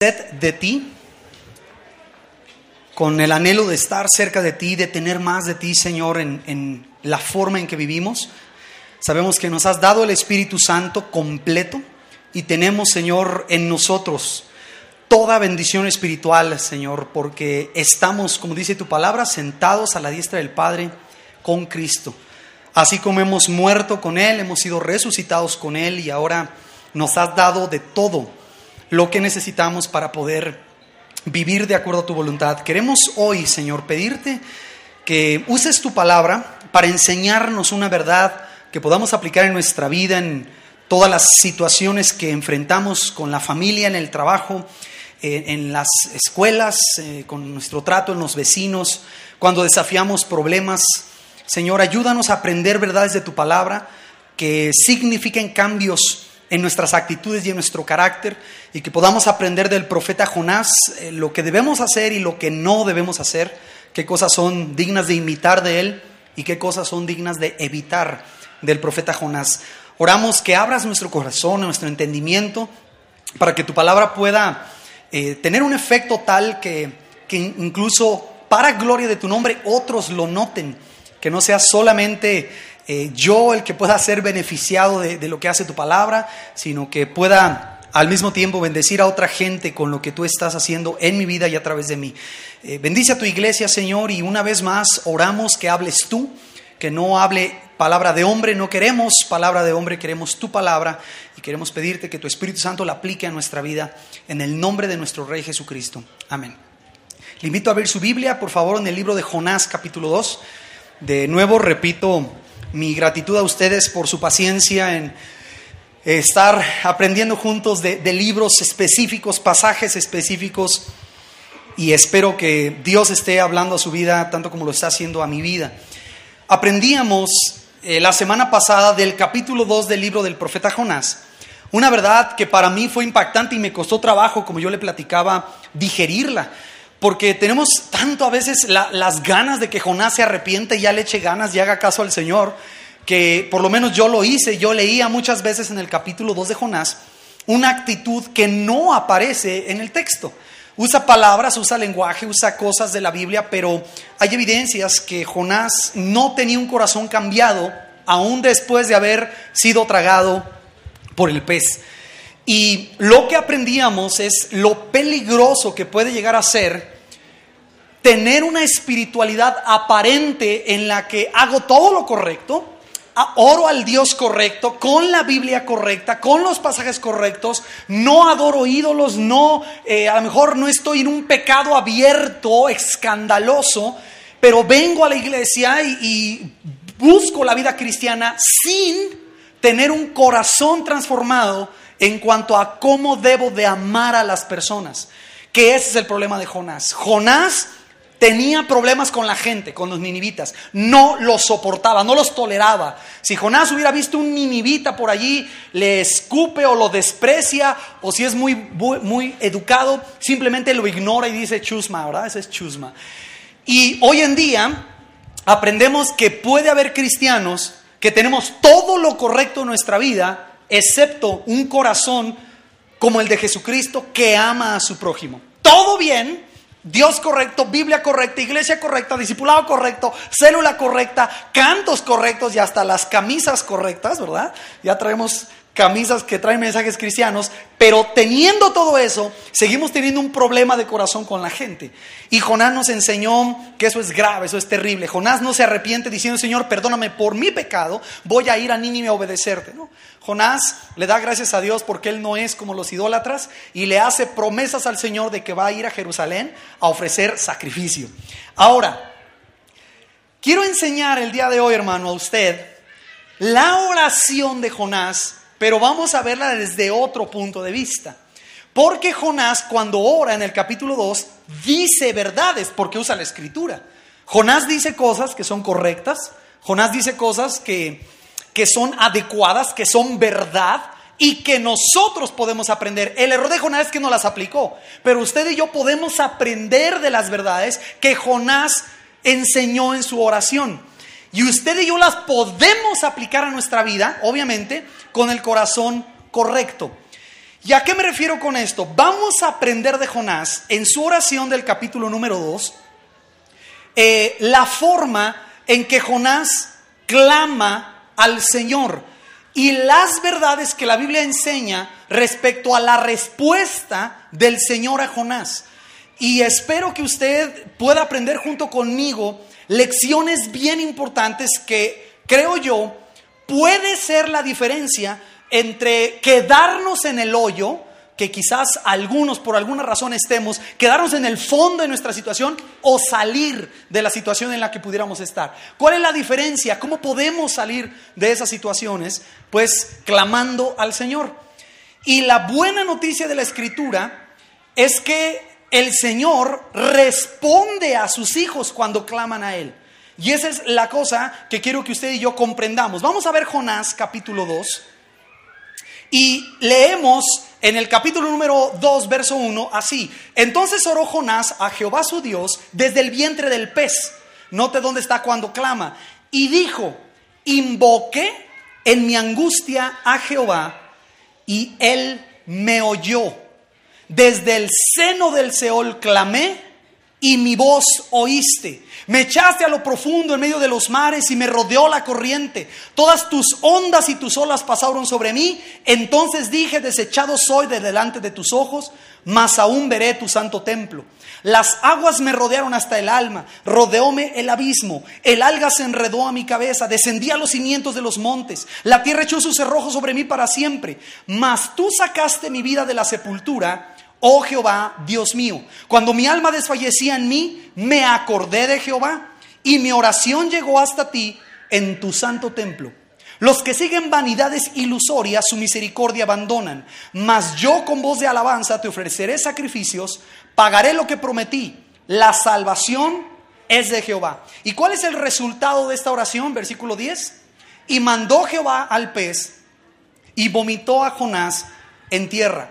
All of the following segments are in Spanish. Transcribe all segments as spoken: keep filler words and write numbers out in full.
sed de ti, con el anhelo de estar cerca de ti, de tener más de ti, Señor, en, en la forma en que vivimos. Sabemos que nos has dado el Espíritu Santo completo y tenemos, Señor, en nosotros toda bendición espiritual, Señor, porque estamos, como dice tu palabra, sentados a la diestra del Padre con Cristo. Así como hemos muerto con Él, hemos sido resucitados con Él y ahora nos has dado de todo lo que necesitamos para poder vivir de acuerdo a tu voluntad. Queremos hoy, Señor, pedirte que uses tu palabra para enseñarnos una verdad que podamos aplicar en nuestra vida, en todas las situaciones que enfrentamos con la familia, en el trabajo, eh, en las escuelas, eh, con nuestro trato, en los vecinos, cuando desafiamos problemas. Señor, ayúdanos a aprender verdades de tu palabra que signifiquen cambios en nuestras actitudes y en nuestro carácter, y que podamos aprender del profeta Jonás eh, lo que debemos hacer y lo que no debemos hacer, qué cosas son dignas de imitar de él y qué cosas son dignas de evitar del profeta Jonás. Oramos que abras nuestro corazón, nuestro entendimiento, para que tu palabra pueda eh, tener un efecto tal que, que incluso para gloria de tu nombre otros lo noten, que no sea solamente Eh, yo el que pueda ser beneficiado de, de lo que hace tu palabra, sino que pueda al mismo tiempo bendecir a otra gente con lo que tú estás haciendo en mi vida y a través de mí. Eh, bendice a tu iglesia, Señor, y una vez más oramos que hables tú, que no hable palabra de hombre. No queremos palabra de hombre, queremos tu palabra, y queremos pedirte que tu Espíritu Santo la aplique a nuestra vida en el nombre de nuestro Rey Jesucristo. Amén. Le invito a ver su Biblia, por favor, en el libro de Jonás, capítulo dos. De nuevo repito mi gratitud a ustedes por su paciencia en estar aprendiendo juntos de, de libros específicos, pasajes específicos, y espero que Dios esté hablando a su vida tanto como lo está haciendo a mi vida. Aprendíamos eh, la semana pasada del capítulo dos del libro del profeta Jonás, una verdad que para mí fue impactante y me costó trabajo, como yo le platicaba, digerirla. Porque tenemos tanto a veces la, las ganas de que Jonás se arrepiente y ya le eche ganas y haga caso al Señor, que por lo menos yo lo hice. Yo leía muchas veces en el capítulo dos de Jonás una actitud que no aparece en el texto. Usa palabras, usa lenguaje, usa cosas de la Biblia, pero hay evidencias que Jonás no tenía un corazón cambiado aún después de haber sido tragado por el pez. Y lo que aprendíamos es lo peligroso que puede llegar a ser tener una espiritualidad aparente en la que hago todo lo correcto, oro al Dios correcto, con la Biblia correcta, con los pasajes correctos, no adoro ídolos, no, eh, a lo mejor no estoy en un pecado abierto, escandaloso, pero vengo a la iglesia y, y busco la vida cristiana sin tener un corazón transformado en cuanto a cómo debo de amar a las personas. Que ese es el problema de Jonás. Jonás tenía problemas con la gente, con los ninivitas. No los soportaba, no los toleraba. Si Jonás hubiera visto un ninivita por allí, le escupe o lo desprecia, o si es muy, muy, muy educado, simplemente lo ignora y dice chusma, ¿verdad? Ese es chusma. Y hoy en día aprendemos que puede haber cristianos que tenemos todo lo correcto en nuestra vida, excepto un corazón como el de Jesucristo que ama a su prójimo. Todo bien, Dios correcto, Biblia correcta, iglesia correcta, discipulado correcto, célula correcta, cantos correctos y hasta las camisas correctas, ¿verdad? Ya traemos camisas que traen mensajes cristianos, pero teniendo todo eso, seguimos teniendo un problema de corazón con la gente. Y Jonás nos enseñó que eso es grave, eso es terrible. Jonás no se arrepiente diciendo, Señor, perdóname por mi pecado, voy a ir a Nínive a obedecerte, ¿no? Jonás le da gracias a Dios porque él no es como los idólatras y le hace promesas al Señor de que va a ir a Jerusalén a ofrecer sacrificio. Ahora, quiero enseñar el día de hoy, hermano, a usted la oración de Jonás, pero vamos a verla desde otro punto de vista. Porque Jonás, cuando ora en el capítulo dos, dice verdades porque usa la escritura. Jonás dice cosas que son correctas. Jonás dice cosas que, que son adecuadas, que son verdad y que nosotros podemos aprender. El error de Jonás es que no las aplicó. Pero usted y yo podemos aprender de las verdades que Jonás enseñó en su oración. Y usted y yo las podemos aplicar a nuestra vida, obviamente, con el corazón correcto. ¿Y a qué me refiero con esto? Vamos a aprender de Jonás en su oración del capítulo número dos, eh, la forma en que Jonás clama al Señor y las verdades que la Biblia enseña respecto a la respuesta del Señor a Jonás. Y espero que usted pueda aprender junto conmigo lecciones bien importantes que, creo yo, puede ser la diferencia entre quedarnos en el hoyo, que quizás algunos por alguna razón estemos, quedarnos en el fondo de nuestra situación o salir de la situación en la que pudiéramos estar. ¿Cuál es la diferencia? ¿Cómo podemos salir de esas situaciones? Pues clamando al Señor. Y la buena noticia de la Escritura es que el Señor responde a sus hijos cuando claman a Él. Y esa es la cosa que quiero que usted y yo comprendamos. Vamos a ver Jonás capítulo dos. Y leemos en el capítulo número dos, verso uno, así. Entonces oró Jonás a Jehová su Dios desde el vientre del pez. Note dónde está cuando clama. Y dijo, invoqué en mi angustia a Jehová y él me oyó. Desde el seno del Seol clamé y mi voz oíste. Me echaste a lo profundo en medio de los mares y me rodeó la corriente. Todas tus ondas y tus olas pasaron sobre mí. Entonces dije, desechado soy de delante de tus ojos, mas aún veré tu santo templo. Las aguas me rodearon hasta el alma, rodeóme el abismo. El alga se enredó a mi cabeza, descendí a los cimientos de los montes. La tierra echó su cerrojo sobre mí para siempre. Mas tú sacaste mi vida de la sepultura, oh Jehová, Dios mío. Cuando mi alma desfallecía en mí, me acordé de Jehová y mi oración llegó hasta ti en tu santo templo. Los que siguen vanidades ilusorias su misericordia abandonan, mas yo con voz de alabanza te ofreceré sacrificios, pagaré lo que prometí. La salvación es de Jehová. ¿Y cuál es el resultado de esta oración? Versículo diez. Y mandó Jehová al pez y vomitó a Jonás en tierra.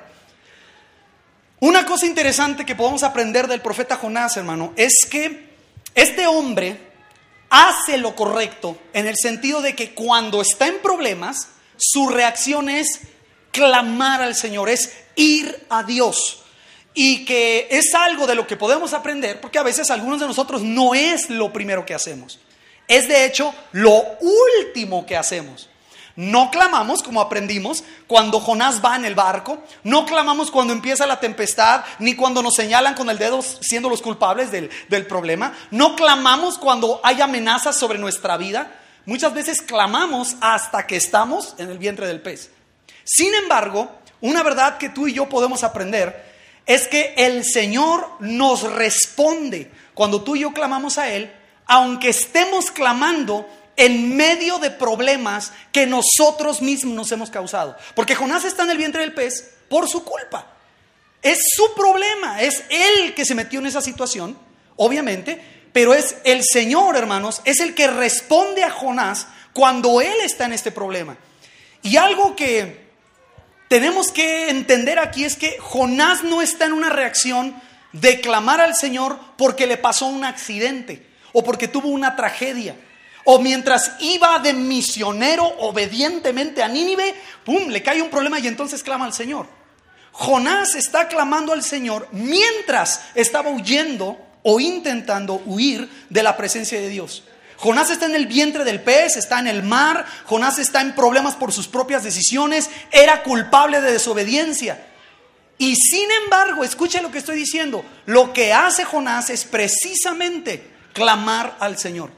Una cosa interesante que podemos aprender del profeta Jonás, hermano, es que este hombre hace lo correcto en el sentido de que cuando está en problemas, su reacción es clamar al Señor, es ir a Dios. Y que es algo de lo que podemos aprender, porque a veces algunos de nosotros no es lo primero que hacemos. Es de hecho lo último que hacemos. No clamamos, como aprendimos, cuando Jonás va en el barco. No clamamos cuando empieza la tempestad, ni cuando nos señalan con el dedo siendo los culpables del, del problema. No clamamos cuando hay amenazas sobre nuestra vida. Muchas veces clamamos hasta que estamos en el vientre del pez. Sin embargo, una verdad que tú y yo podemos aprender es que el Señor nos responde cuando tú y yo clamamos a Él, aunque estemos clamando en medio de problemas que nosotros mismos nos hemos causado. Porque Jonás está en el vientre del pez por su culpa. Es su problema, es él que se metió en esa situación, obviamente, pero es el Señor, hermanos, es el que responde a Jonás cuando él está en este problema. Y algo que tenemos que entender aquí es que Jonás no está en una reacción de clamar al Señor porque le pasó un accidente o porque tuvo una tragedia. O mientras iba de misionero obedientemente a Nínive, pum, le cae un problema y entonces clama al Señor. Jonás está clamando al Señor mientras estaba huyendo o intentando huir de la presencia de Dios. Jonás está en el vientre del pez, está en el mar. Jonás está en problemas por sus propias decisiones. Era culpable de desobediencia. Y sin embargo, escuche lo que estoy diciendo. Lo que hace Jonás es precisamente clamar al Señor.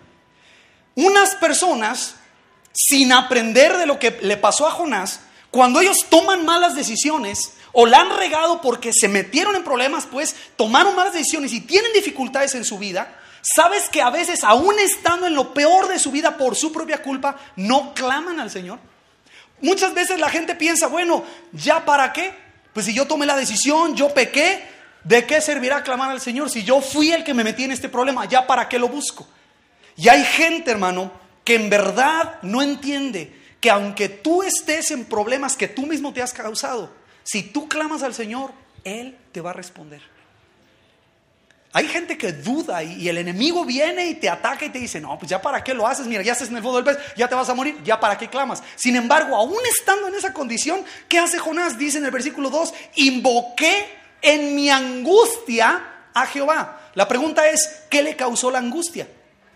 Unas personas, sin aprender de lo que le pasó a Jonás, cuando ellos toman malas decisiones o la han regado porque se metieron en problemas, pues tomaron malas decisiones y tienen dificultades en su vida, ¿sabes que a veces, aún estando en lo peor de su vida por su propia culpa, no claman al Señor? Muchas veces la gente piensa, bueno, ¿ya para qué? Pues si yo tomé la decisión, yo pequé, ¿de qué servirá clamar al Señor? Si yo fui el que me metí en este problema, ¿ya para qué lo busco? Y hay gente, hermano, que en verdad no entiende que aunque tú estés en problemas que tú mismo te has causado, si tú clamas al Señor, Él te va a responder. Hay gente que duda y, y el enemigo viene y te ataca y te dice, no, pues ya para qué lo haces, mira, ya estás en el fondo del pez, ya te vas a morir, ya para qué clamas. Sin embargo, aún estando en esa condición, ¿qué hace Jonás? Dice en el versículo dos, invoqué en mi angustia a Jehová. La pregunta es, ¿qué le causó la angustia?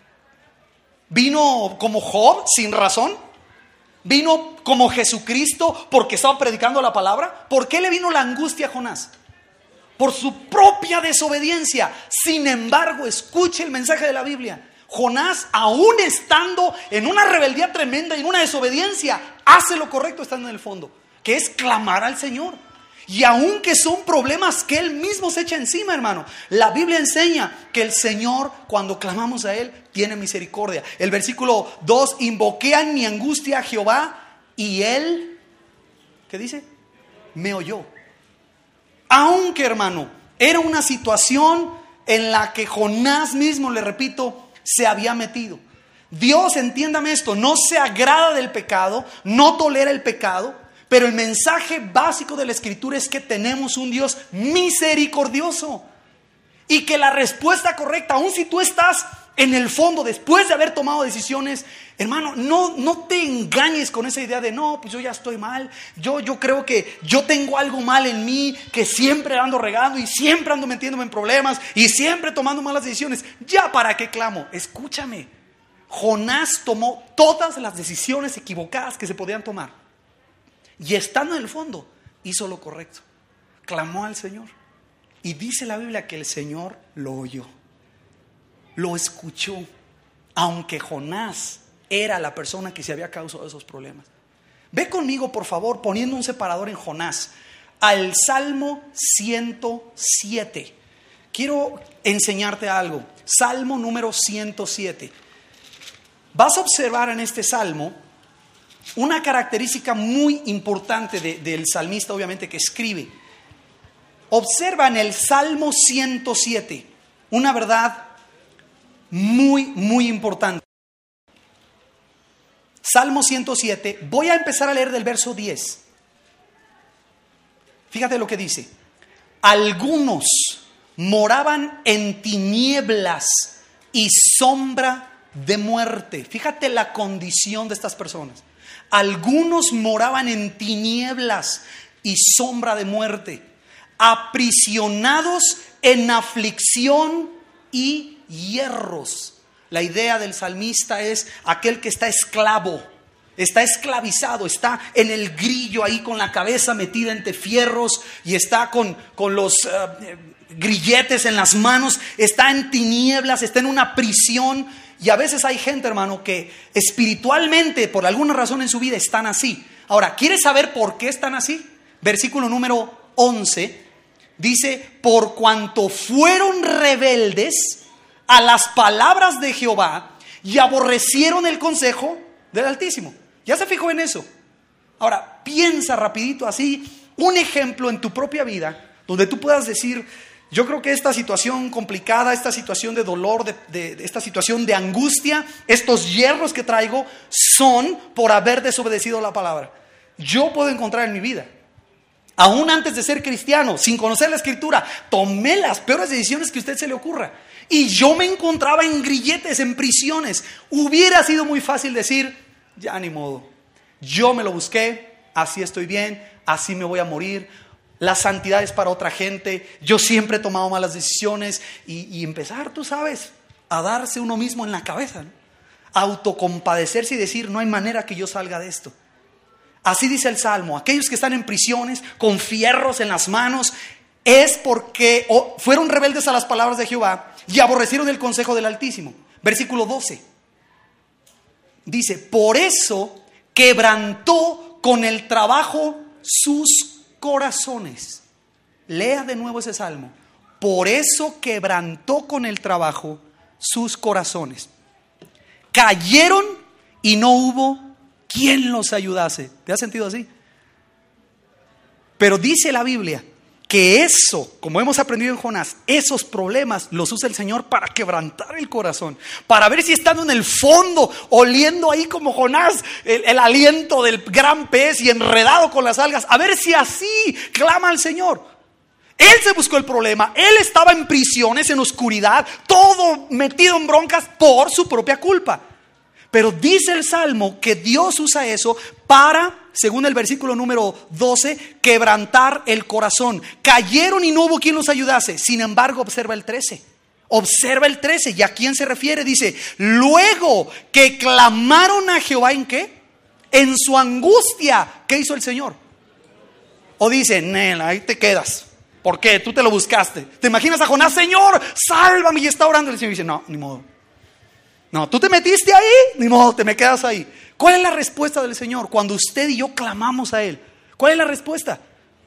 ¿Vino como Job sin razón? ¿Vino como Jesucristo porque estaba predicando la palabra? ¿Por qué le vino la angustia a Jonás? Por su propia desobediencia. Sin embargo, escuche el mensaje de la Biblia. Jonás, aún estando en una rebeldía tremenda y en una desobediencia, hace lo correcto estando en el fondo, que es clamar al Señor. Y aunque son problemas que Él mismo se echa encima, hermano, la Biblia enseña que el Señor, cuando clamamos a Él, tiene misericordia. El versículo dos, invoqué en mi angustia a Jehová y Él, ¿qué dice? Me oyó. Aunque, hermano, era una situación en la que Jonás mismo, le repito, se había metido. Dios, entiéndame esto, no se agrada del pecado, no tolera el pecado, pero el mensaje básico de la Escritura es que tenemos un Dios misericordioso y que la respuesta correcta, aun si tú estás en el fondo después de haber tomado decisiones, hermano, no, no te engañes con esa idea de no, pues yo ya estoy mal, yo, yo creo que yo tengo algo mal en mí, que siempre ando regando y siempre ando metiéndome en problemas y siempre tomando malas decisiones. ¿Ya para qué clamo? Escúchame, Jonás tomó todas las decisiones equivocadas que se podían tomar y estando en el fondo hizo lo correcto, clamó al Señor y dice la Biblia que el Señor lo oyó. Lo escuchó, aunque Jonás era la persona que se había causado esos problemas. Ve conmigo, por favor, poniendo un separador en Jonás, al Salmo ciento siete. Quiero enseñarte algo. Salmo número ciento siete. Vas a observar en este salmo una característica muy importante de, del salmista, obviamente, que escribe. Observa en el Salmo ciento siete una verdad muy, muy importante. Salmo ciento siete, voy a empezar a leer del verso diez. Fíjate lo que dice. Algunos moraban en tinieblas y sombra de muerte. Fíjate la condición de estas personas. Algunos moraban en tinieblas y sombra de muerte, aprisionados en aflicción y hierros. La idea del salmista es aquel que está esclavo, está esclavizado, está en el grillo ahí con la cabeza metida entre fierros y está con, con los uh, grilletes en las manos, está en tinieblas, está en una prisión. Y a veces hay gente, hermano, que espiritualmente por alguna razón en su vida están así. Ahora, ¿quieres saber por qué están así? Versículo número once dice, por cuanto fueron rebeldes a las palabras de Jehová y aborrecieron el consejo del Altísimo. ¿Ya se fijó en eso? Ahora, piensa rapidito así, un ejemplo en tu propia vida donde tú puedas decir, yo creo que esta situación complicada, esta situación de dolor, de, de, de esta situación de angustia, estos hierros que traigo son por haber desobedecido la palabra. Yo puedo encontrar en mi vida, aún antes de ser cristiano, sin conocer la Escritura, tomé las peores decisiones que a usted se le ocurra. Y yo me encontraba en grilletes, en prisiones. Hubiera sido muy fácil decir, ya ni modo, yo me lo busqué, así estoy bien, así me voy a morir. La santidad es para otra gente, yo siempre he tomado malas decisiones. Y, y empezar, tú sabes, a darse uno mismo en la cabeza, ¿no? Autocompadecerse y decir, no hay manera que yo salga de esto. Así dice el Salmo, aquellos que están en prisiones, con fierros en las manos, es porque oh, fueron rebeldes a las palabras de Jehová y aborrecieron el consejo del Altísimo. Versículo doce. Dice, por eso quebrantó con el trabajo sus corazones. Lea de nuevo ese salmo. Por eso quebrantó con el trabajo sus corazones. Cayeron y no hubo quien los ayudase. ¿Te has sentido así? Pero dice la Biblia que eso, como hemos aprendido en Jonás, esos problemas los usa el Señor para quebrantar el corazón, para ver si estando en el fondo, oliendo ahí como Jonás el, el aliento del gran pez y enredado con las algas, a ver si así clama al Señor. Él se buscó el problema, él estaba en prisiones, en oscuridad, todo metido en broncas por su propia culpa. Pero dice el Salmo que Dios usa eso para, según el versículo número doce, quebrantar el corazón. Cayeron y no hubo quien los ayudase. Sin embargo, observa el trece. Observa el trece. ¿Y a quién se refiere? Dice, luego que clamaron a Jehová, ¿en qué? En su angustia. ¿Qué hizo el Señor? O dice, nena, ahí te quedas. ¿Por qué? Tú te lo buscaste. ¿Te imaginas a Jonás? Señor, sálvame, y está orando. El Señor dice, no, ni modo. No, tú te metiste ahí, ni modo, te me quedas ahí. ¿Cuál es la respuesta del Señor cuando usted y yo clamamos a Él? ¿Cuál es la respuesta?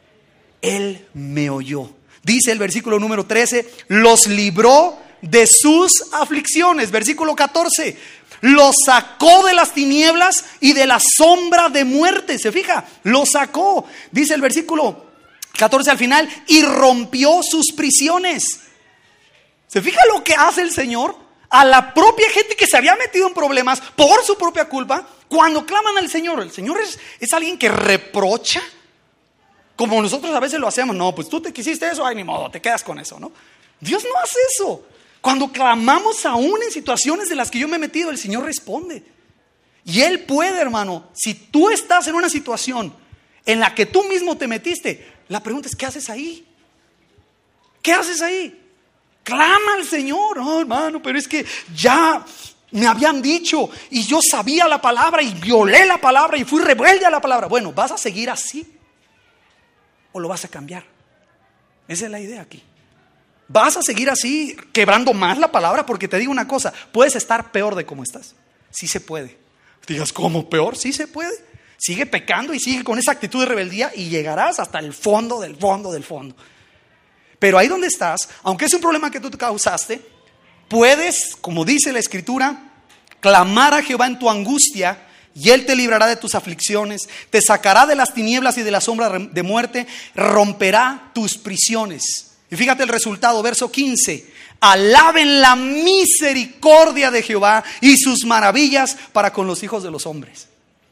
Él me oyó. Dice el versículo número trece, los libró de sus aflicciones. Versículo catorce, los sacó de las tinieblas y de la sombra de muerte. ¿Se fija? Los sacó. Dice el versículo catorce al final, y rompió sus prisiones. ¿Se fija lo que hace el Señor? A la propia gente que se había metido en problemas por su propia culpa, cuando claman al Señor. El Señor es, es alguien que reprocha, como nosotros a veces lo hacemos. No, pues tú te quisiste eso, ay, ni modo, te quedas con eso, ¿no? Dios no hace eso. Cuando clamamos aún en situaciones de las que yo me he metido, el Señor responde. Y Él puede, hermano. Si tú estás en una situación en la que tú mismo te metiste, la pregunta es, ¿qué haces ahí? ¿Qué haces ahí? Clama al Señor. Oh, hermano, pero es que ya me habían dicho y yo sabía la palabra y violé la palabra y fui rebelde a la palabra. Bueno, ¿vas a seguir así o lo vas a cambiar? Esa es la idea aquí. ¿Vas a seguir así quebrando más la palabra? Porque te digo una cosa, puedes estar peor de cómo estás. Sí se puede. Digas, ¿cómo peor? Sí se puede. Sigue pecando y sigue con esa actitud de rebeldía y llegarás hasta el fondo del fondo del fondo. Pero ahí donde estás, aunque es un problema que tú te causaste, puedes, como dice la Escritura, clamar a Jehová en tu angustia y Él te librará de tus aflicciones, te sacará de las tinieblas y de la sombra de muerte, romperá tus prisiones. Y fíjate el resultado, verso quince. Alaben la misericordia de Jehová y sus maravillas para con los hijos de los hombres.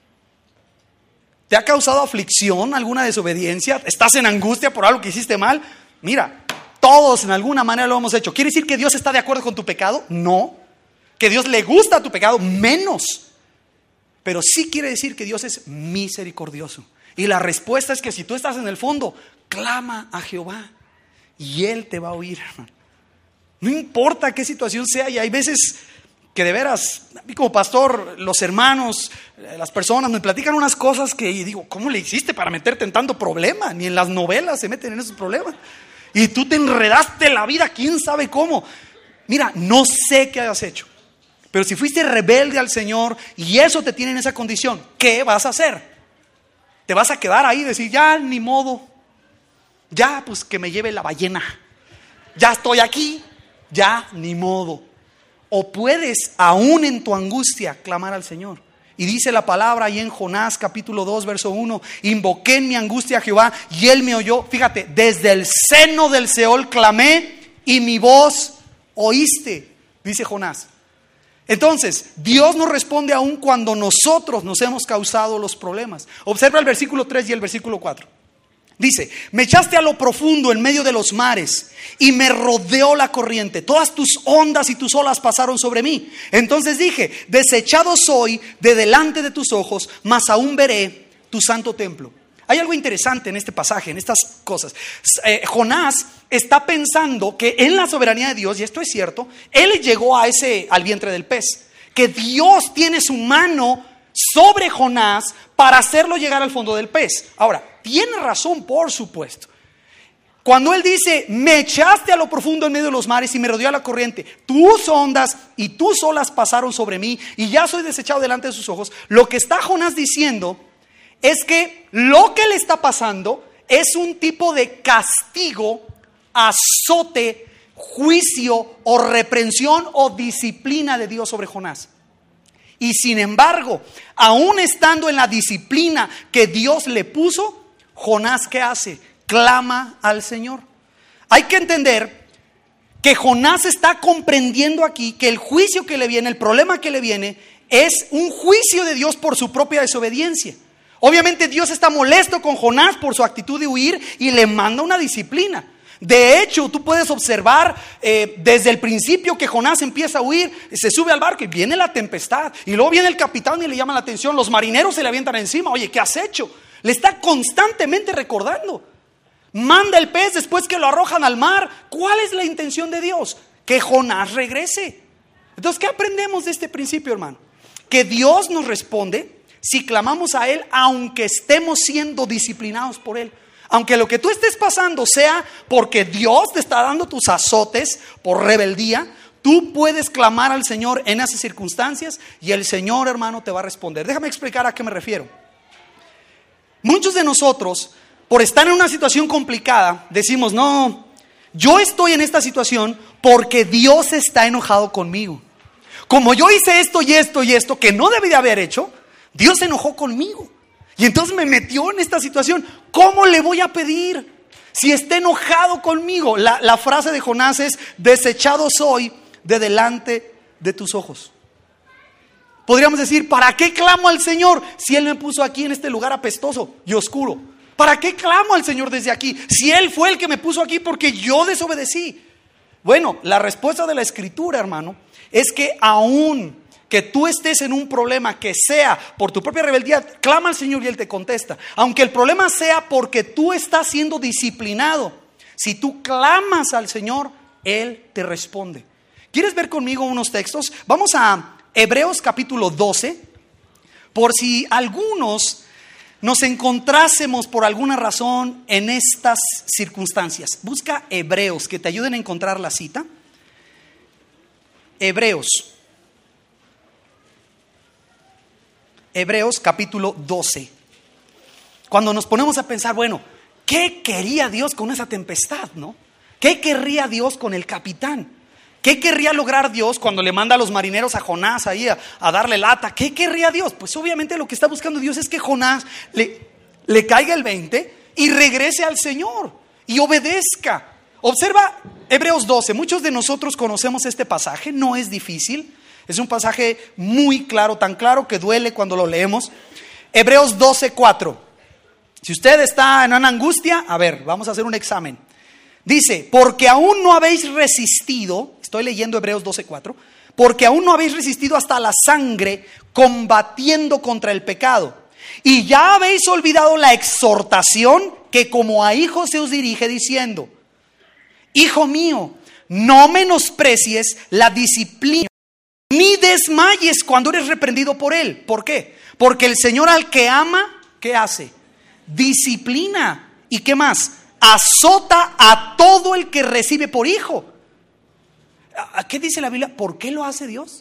¿Te ha causado aflicción, alguna desobediencia? ¿Estás en angustia por algo que hiciste mal? Mira, todos en alguna manera lo hemos hecho. ¿Quiere decir que Dios está de acuerdo con tu pecado? No. ¿Que Dios le gusta tu pecado? Menos. Pero sí quiere decir que Dios es misericordioso. Y la respuesta es que si tú estás en el fondo, clama a Jehová y Él te va a oír, hermano. No importa qué situación sea. Y hay veces que de veras, a mí como pastor, los hermanos, las personas me platican unas cosas que digo, ¿cómo le hiciste para meterte en tanto problema? Ni en las novelas se meten en esos problemas. Y tú te enredaste la vida, quién sabe cómo. Mira, no sé qué hayas hecho, pero si fuiste rebelde al Señor y eso te tiene en esa condición, ¿qué vas a hacer? ¿Te vas a quedar ahí y decir, ya ni modo, ya pues que me lleve la ballena, ya estoy aquí, ya ni modo? O puedes, aún en tu angustia, clamar al Señor. Y dice la palabra ahí en Jonás capítulo dos verso uno, invoqué en mi angustia a Jehová y Él me oyó. Fíjate, desde el seno del Seol clamé y mi voz oíste, dice Jonás. Entonces, Dios nos responde aún cuando nosotros nos hemos causado los problemas. Observa el versículo tres y el versículo cuatro. Dice, me echaste a lo profundo en medio de los mares y me rodeó la corriente. Todas tus ondas y tus olas pasaron sobre mí. Entonces dije, desechado soy de delante de tus ojos, mas aún veré tu santo templo. Hay algo interesante en este pasaje, en estas cosas. Eh, Jonás está pensando que en la soberanía de Dios, y esto es cierto, él llegó a ese, al vientre del pez. Que Dios tiene su mano sobre Jonás para hacerlo llegar al fondo del pez. Ahora, tiene razón, por supuesto. Cuando él dice, me echaste a lo profundo en medio de los mares y me rodeó la corriente, tus ondas y tus olas pasaron sobre mí y ya soy desechado delante de sus ojos, lo que está Jonás diciendo es que lo que le está pasando es un tipo de castigo, azote, juicio o reprensión o disciplina de Dios sobre Jonás. Y sin embargo, aún estando en la disciplina que Dios le puso, Jonás, ¿qué hace? Clama al Señor. Hay que entender que Jonás está comprendiendo aquí que el juicio que le viene, el problema que le viene, es un juicio de Dios por su propia desobediencia. Obviamente Dios está molesto con Jonás por su actitud de huir y le manda una disciplina. De hecho, tú puedes observar eh, desde el principio que Jonás empieza a huir, se sube al barco y viene la tempestad. Y luego viene el capitán y le llama la atención. Los marineros se le avientan encima. Oye, ¿qué has hecho? Le está constantemente recordando. Manda el pez después que lo arrojan al mar. ¿Cuál es la intención de Dios? Que Jonás regrese. Entonces, ¿qué aprendemos de este principio, hermano? Que Dios nos responde si clamamos a Él, aunque estemos siendo disciplinados por Él. Aunque lo que tú estés pasando sea porque Dios te está dando tus azotes por rebeldía, tú puedes clamar al Señor en esas circunstancias y el Señor, hermano, te va a responder. Déjame explicar a qué me refiero. Muchos de nosotros, por estar en una situación complicada, decimos, no, yo estoy en esta situación porque Dios está enojado conmigo. Como yo hice esto y esto y esto que no debí de haber hecho, Dios se enojó conmigo. Y entonces me metió en esta situación. ¿Cómo le voy a pedir si está enojado conmigo? La, la frase de Jonás es: desechado soy de delante de tus ojos. Podríamos decir, ¿para qué clamo al Señor si Él me puso aquí en este lugar apestoso y oscuro? ¿Para qué clamo al Señor desde aquí si Él fue el que me puso aquí porque yo desobedecí? Bueno, la respuesta de la Escritura, hermano, es que aún que tú estés en un problema que sea por tu propia rebeldía, clama al Señor y Él te contesta. Aunque el problema sea porque tú estás siendo disciplinado, si tú clamas al Señor, Él te responde. ¿Quieres ver conmigo unos textos? Vamos a Hebreos capítulo doce. Por si algunos nos encontrásemos por alguna razón en estas circunstancias. Busca Hebreos, que te ayuden a encontrar la cita. Hebreos. Hebreos capítulo doce. Cuando nos ponemos a pensar, bueno, ¿qué quería Dios con esa tempestad, no? ¿Qué querría Dios con el capitán? ¿Qué querría lograr Dios cuando le manda a los marineros a Jonás ahí a, a darle lata? ¿Qué querría Dios? Pues obviamente lo que está buscando Dios es que Jonás le, le caiga el veinte y regrese al Señor y obedezca. Observa Hebreos doce. Muchos de nosotros conocemos este pasaje, no es difícil. Es un pasaje muy claro, tan claro que duele cuando lo leemos. Hebreos doce, cuatro. Si usted está en una angustia, a ver, vamos a hacer un examen. Dice, porque aún no habéis resistido, estoy leyendo Hebreos doce, cuatro, porque aún no habéis resistido hasta la sangre combatiendo contra el pecado. Y ya habéis olvidado la exhortación que como a hijos se os dirige diciendo, hijo mío, no menosprecies la disciplina, ni desmayes cuando eres reprendido por Él. ¿Por qué? Porque el Señor al que ama, ¿qué hace? Disciplina. ¿Y qué más? Azota a todo el que recibe por hijo. ¿Qué dice la Biblia? ¿Por qué lo hace Dios?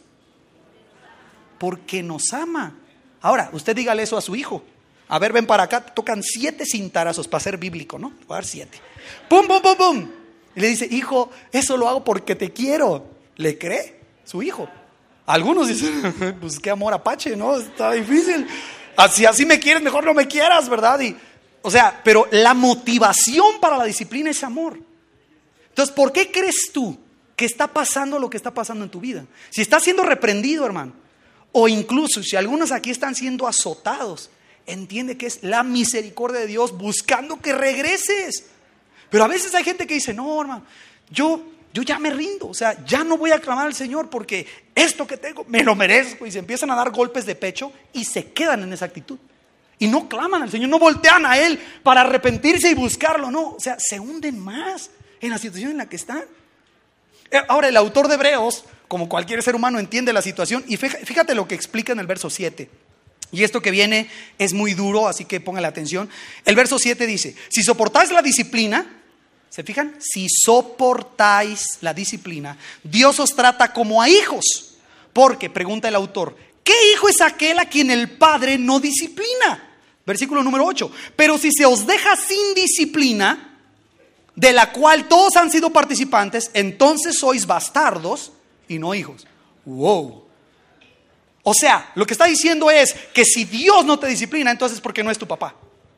Porque nos ama. Ahora, usted dígale eso a su hijo. A ver, ven para acá, tocan siete cintarazos para ser bíblico, ¿no? Voy a dar siete. ¡Pum, pum, pum, pum! Y le dice, hijo, eso lo hago porque te quiero. ¿Le cree su hijo? Algunos dicen, pues qué amor apache, ¿no? Está difícil. Así, así me quieres, mejor no me quieras, ¿verdad? Y, o sea, pero la motivación para la disciplina es amor. Entonces, ¿por qué crees tú que está pasando lo que está pasando en tu vida? Si estás siendo reprendido, hermano, o incluso si algunos aquí están siendo azotados, entiende que es la misericordia de Dios buscando que regreses. Pero a veces hay gente que dice, no, hermano, yo... Yo ya me rindo, o sea, ya no voy a clamar al Señor porque esto que tengo me lo merezco. Y se empiezan a dar golpes de pecho y se quedan en esa actitud. Y no claman al Señor, no voltean a Él para arrepentirse y buscarlo, no. O sea, se hunden más en la situación en la que están. Ahora, el autor de Hebreos, como cualquier ser humano, entiende la situación. Y fíjate lo que explica en el verso siete. Y esto que viene es muy duro, así que póngale atención. El verso siete dice, si soportáis la disciplina... ¿Se fijan? Si soportáis la disciplina, Dios os trata como a hijos. Porque, pregunta el autor, ¿qué hijo es aquel a quien el padre no disciplina? Versículo número ocho. Pero si se os deja sin disciplina, de la cual todos han sido participantes, entonces sois bastardos y no hijos. Wow. O sea, lo que está diciendo es que si Dios no te disciplina, entonces es porque no es tu papá.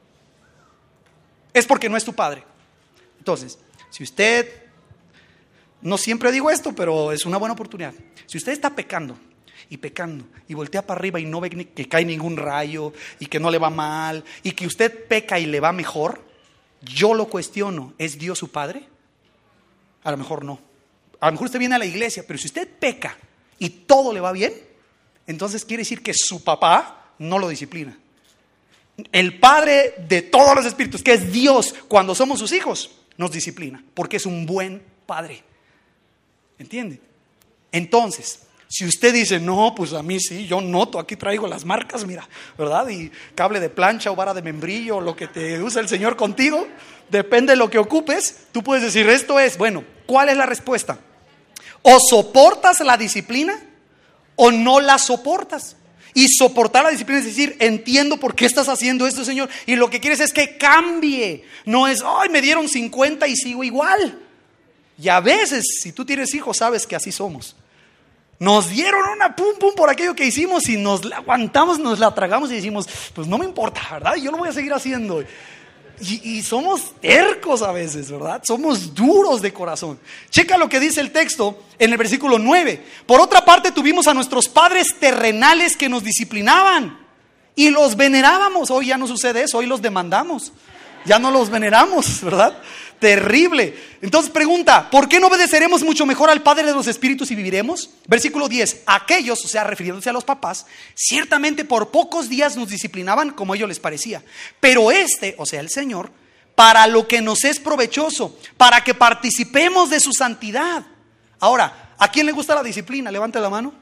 Es porque no es tu padre. Entonces, si usted, no siempre digo esto, pero es una buena oportunidad. Si usted está pecando y pecando y voltea para arriba y no ve que cae ningún rayo y que no le va mal y que usted peca y le va mejor, yo lo cuestiono. ¿Es Dios su padre? A lo mejor no. A lo mejor usted viene a la iglesia, pero si usted peca y todo le va bien, entonces quiere decir que su papá no lo disciplina. El Padre de todos los espíritus, que es Dios, cuando somos sus hijos, nos disciplina, porque es un buen Padre. ¿Entiende? Entonces, si usted dice, no, pues a mí sí, yo noto, aquí traigo las marcas, mira, ¿verdad? Y cable de plancha o vara de membrillo, lo que te usa el Señor contigo, depende de lo que ocupes, tú puedes decir, esto es, bueno, ¿cuál es la respuesta? O soportas la disciplina o no la soportas. Y soportar la disciplina es decir, entiendo por qué estás haciendo esto, Señor, y lo que quieres es que cambie. No es, ay, me dieron cincuenta y sigo igual. Y a veces, si tú tienes hijos, sabes que así somos. Nos dieron una pum pum por aquello que hicimos y nos la aguantamos, nos la tragamos y decimos, pues no me importa, ¿verdad? Yo lo voy a seguir haciendo. Y, y somos tercos a veces, ¿verdad? Somos duros de corazón. Checa lo que dice el texto en el versículo nueve. Por otra parte, tuvimos a nuestros padres terrenales que nos disciplinaban y los venerábamos. Hoy ya no sucede eso, hoy los demandamos. Ya no los veneramos, ¿verdad? Terrible. Entonces pregunta, ¿por qué no obedeceremos mucho mejor al Padre de los Espíritus y viviremos? Versículo diez, aquellos, o sea, refiriéndose a los papás, ciertamente por pocos días nos disciplinaban como a ellos les parecía, pero este, o sea, el Señor, para lo que nos es provechoso, para que participemos de su santidad. Ahora, ¿a quién le gusta la disciplina? Levante la mano.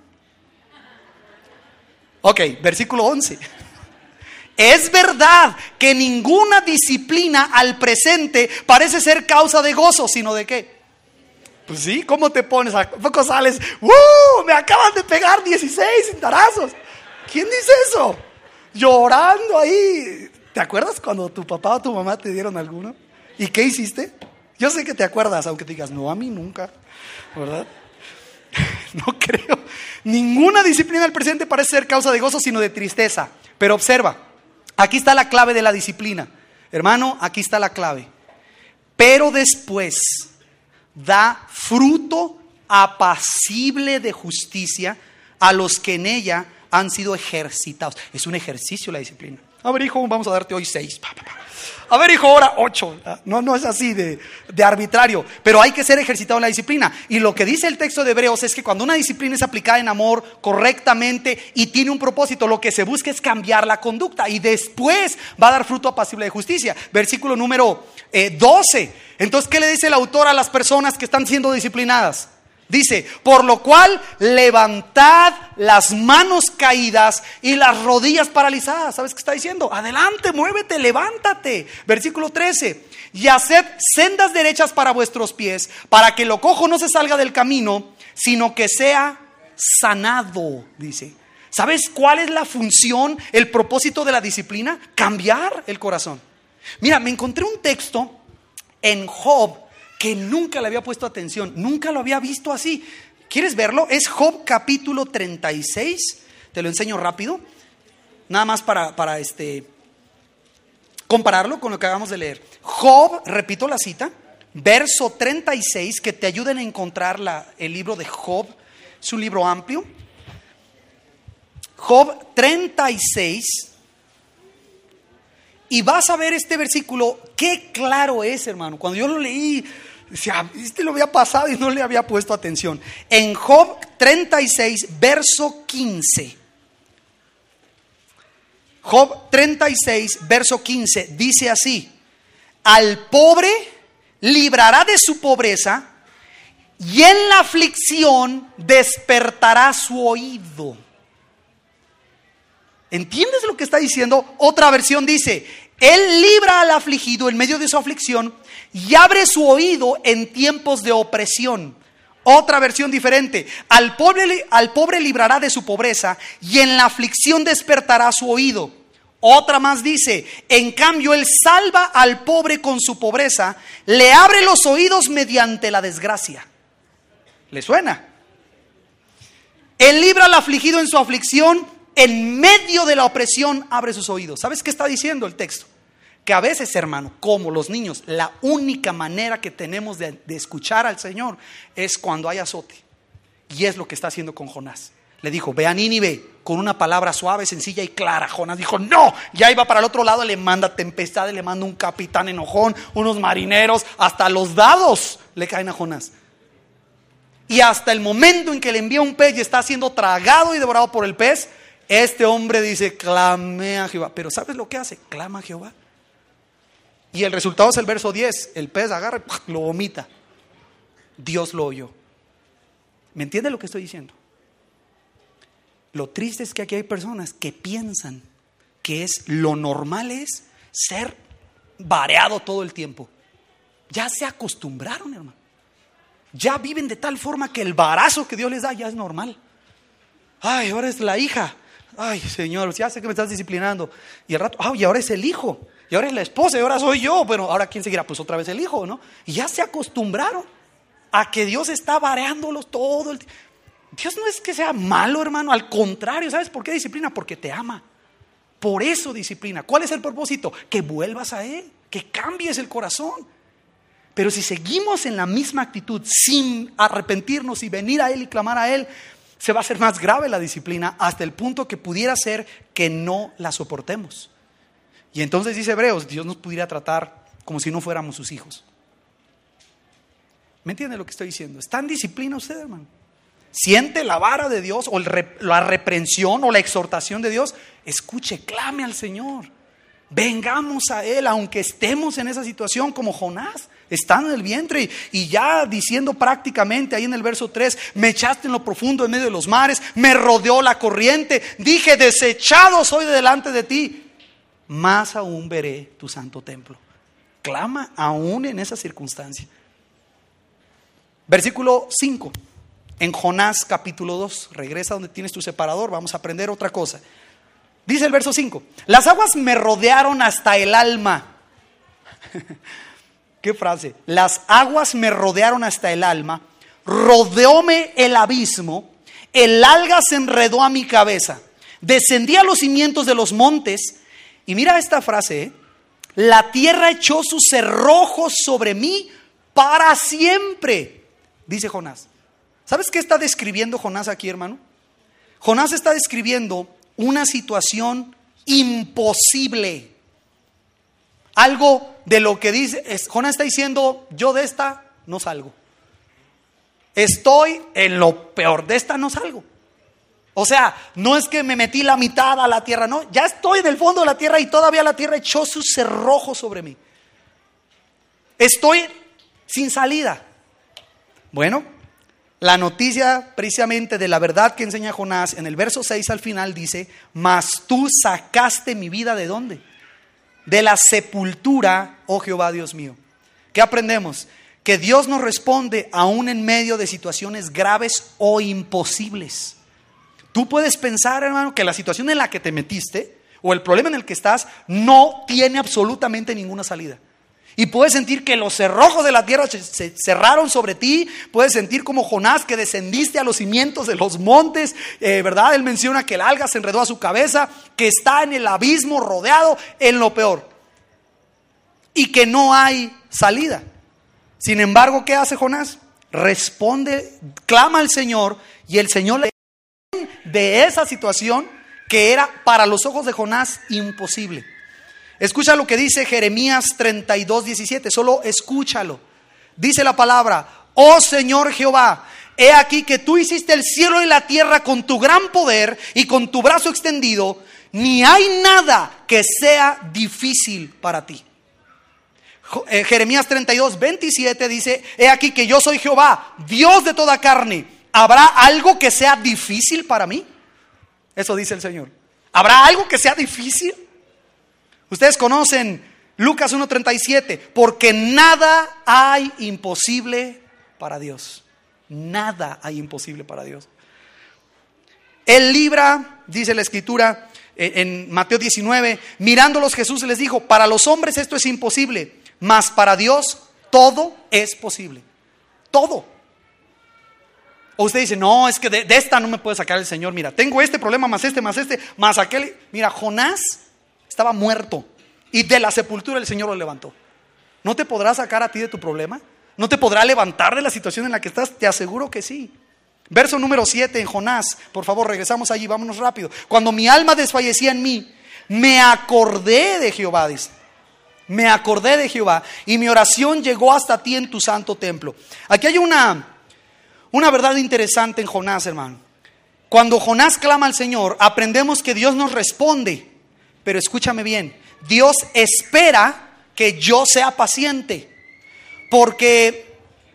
Ok, versículo once. Es verdad que ninguna disciplina al presente parece ser causa de gozo, sino de qué. Pues sí, ¿cómo te pones? ¿A poco sales? ¡Uh! Me acaban de pegar dieciséis cintarazos. ¿Quién dice eso? Llorando ahí. ¿Te acuerdas cuando tu papá o tu mamá te dieron alguno? ¿Y qué hiciste? Yo sé que te acuerdas, aunque te digas, no, a mí nunca, ¿verdad? No creo. Ninguna disciplina al presente parece ser causa de gozo, sino de tristeza. Pero observa. Aquí está la clave de la disciplina. Hermano, aquí está la clave. Pero después da fruto apacible de justicia a los que en ella han sido ejercitados. Es un ejercicio la disciplina. A ver, hijo, vamos a darte hoy seis. Pa, pa, pa. A ver, hijo, ahora ocho. No, no es así de, de arbitrario, pero hay que ser ejercitado en la disciplina. Y lo que dice el texto de Hebreos es que cuando una disciplina es aplicada en amor correctamente y tiene un propósito, lo que se busca es cambiar la conducta y después va a dar fruto apacible de justicia. Versículo número eh, doce. Entonces, ¿qué le dice el autor a las personas que están siendo disciplinadas? Dice, por lo cual levantad las manos caídas y las rodillas paralizadas. ¿Sabes qué está diciendo? Adelante, muévete, levántate. Versículo trece. Y haced sendas derechas para vuestros pies, para que lo cojo no se salga del camino, sino que sea sanado, dice. ¿Sabes cuál es la función, el propósito de la disciplina? Cambiar el corazón. Mira, me encontré un texto en Job que nunca le había puesto atención, nunca lo había visto así. ¿Quieres verlo? Es Job capítulo treinta y seis. Te lo enseño rápido, nada más para, para este, compararlo con lo que acabamos de leer. Job, repito la cita, verso treinta y seis, que te ayuden a encontrar la, el libro de Job. Es un libro amplio. Job treinta y seis. Y vas a ver este versículo, qué claro es, hermano. Cuando yo lo leí, decía, este lo había pasado y no le había puesto atención. En Job treinta y seis, verso quince. Job treinta y seis, verso quince, dice así: al pobre librará de su pobreza y en la aflicción despertará su oído. ¿Entiendes lo que está diciendo? Otra versión dice, él libra al afligido en medio de su aflicción y abre su oído en tiempos de opresión. Otra versión diferente, al pobre, al pobre librará de su pobreza y en la aflicción despertará su oído. Otra más dice, en cambio él salva al pobre con su pobreza, le abre los oídos mediante la desgracia. ¿Le suena? Él libra al afligido en su aflicción, en medio de la opresión abre sus oídos. ¿Sabes qué está diciendo el texto? Que a veces, hermano, como los niños, la única manera que tenemos de, de escuchar al Señor es cuando hay azote. Y es lo que está haciendo con Jonás. Le dijo, ve a Nínive. Con una palabra suave, sencilla y clara. Jonás dijo, no, ya iba para el otro lado, le manda tempestad, le manda un capitán enojón, unos marineros, hasta los dados le caen a Jonás. Y hasta el momento en que le envía un pez y está siendo tragado y devorado por el pez, este hombre dice, clamé a Jehová. Pero ¿sabes lo que hace? Clama a Jehová. Y el resultado es el verso diez, el pez agarra y lo vomita. Dios lo oyó. ¿Me entiende lo que estoy diciendo? Lo triste es que aquí hay personas que piensan que es lo normal es ser vareado todo el tiempo. Ya se acostumbraron, hermano. Ya viven de tal forma que el varazo que Dios les da ya es normal. Ay, ahora es la hija. Ay, Señor, ya sé que me estás disciplinando. Y al rato, ay, ahora es el hijo. Y ahora es la esposa y ahora soy yo. Bueno, ahora ¿quién seguirá? Pues otra vez el hijo, ¿no? Y ya se acostumbraron a que Dios está vareándolos todo el tiempo. Dios no es que sea malo, hermano, al contrario. ¿Sabes por qué disciplina? Porque te ama. Por eso disciplina. ¿Cuál es el propósito? Que vuelvas a Él, que cambies el corazón. Pero si seguimos en la misma actitud, sin arrepentirnos y venir a Él y clamar a Él, se va a hacer más grave la disciplina, hasta el punto que pudiera ser que no la soportemos. Y entonces dice Hebreos, Dios nos pudiera tratar como si no fuéramos sus hijos. ¿Me entiende lo que estoy diciendo? ¿Está en disciplina usted, hermano? Siente la vara de Dios o la reprensión o la exhortación de Dios, escuche, clame al Señor. Vengamos a Él, aunque estemos en esa situación como Jonás, estando en el vientre y ya diciendo prácticamente ahí en el verso tres, me echaste en lo profundo en medio de los mares, me rodeó la corriente, dije, desechado soy de delante de ti, más aún veré tu santo templo. Clama aún en esa circunstancia. Versículo cinco. En Jonás capítulo dos, regresa donde tienes tu separador, vamos a aprender otra cosa. Dice el verso cinco, las aguas me rodearon hasta el alma. ¿Qué frase? Las aguas me rodearon hasta el alma, rodeóme el abismo, el alga se enredó a mi cabeza, descendí a los cimientos de los montes. Y mira esta frase, ¿eh? La tierra echó sus cerrojos sobre mí para siempre, dice Jonás. ¿Sabes qué está describiendo Jonás aquí, hermano? Jonás está describiendo una situación imposible. Algo de lo que dice, Jonás está diciendo, yo de esta no salgo. Estoy en lo peor, de esta no salgo. O sea, no es que me metí la mitad a la tierra, no, ya estoy en el fondo de la tierra y todavía la tierra echó sus cerrojos sobre mí. Estoy sin salida. Bueno, la noticia precisamente de la verdad que enseña Jonás en el verso seis al final dice, mas tú sacaste mi vida ¿de dónde? De la sepultura, oh Jehová Dios mío. ¿Qué aprendemos? Que Dios nos responde aún en medio de situaciones graves o imposibles. Tú puedes pensar, hermano, que la situación en la que te metiste o el problema en el que estás no tiene absolutamente ninguna salida. Y puedes sentir que los cerrojos de la tierra se cerraron sobre ti. Puedes sentir como Jonás que descendiste a los cimientos de los montes, eh, ¿verdad? Él menciona que el alga se enredó a su cabeza, que está en el abismo rodeado en lo peor y que no hay salida. Sin embargo, ¿qué hace Jonás? Responde, clama al Señor y el Señor le de esa situación que era para los ojos de Jonás imposible. Escucha lo que dice Jeremías treinta y dos, diecisiete, solo escúchalo. Dice la palabra, oh Señor Jehová, he aquí que tú hiciste el cielo y la tierra con tu gran poder y con tu brazo extendido, ni hay nada que sea difícil para ti. Jeremías treinta y dos, veintisiete dice, he aquí que yo soy Jehová, Dios de toda carne, ¿habrá algo que sea difícil para mí? Eso dice el Señor. ¿Habrá algo que sea difícil? Ustedes conocen Lucas uno treinta y siete, porque nada hay imposible para Dios. Nada hay imposible para Dios. Él libra, dice la escritura en Mateo diecinueve, mirándolos Jesús les dijo, para los hombres esto es imposible, mas para Dios todo es posible. Todo. O usted dice, no, es que de, de esta no me puede sacar el Señor. Mira, tengo este problema, más este, más este, más aquel. Mira, Jonás estaba muerto y de la sepultura el Señor lo levantó. ¿No te podrá sacar a ti de tu problema? ¿No te podrá levantar de la situación en la que estás? Te aseguro que sí. Verso número siete en Jonás. Por favor, regresamos allí, vámonos rápido. Cuando mi alma desfallecía en mí, me acordé de Jehová, dice. Me acordé de Jehová y mi oración llegó hasta ti en tu santo templo. Aquí hay una, una verdad interesante en Jonás, hermano. Cuando Jonás clama al Señor, aprendemos que Dios nos responde. Pero escúchame bien, Dios espera que yo sea paciente. Porque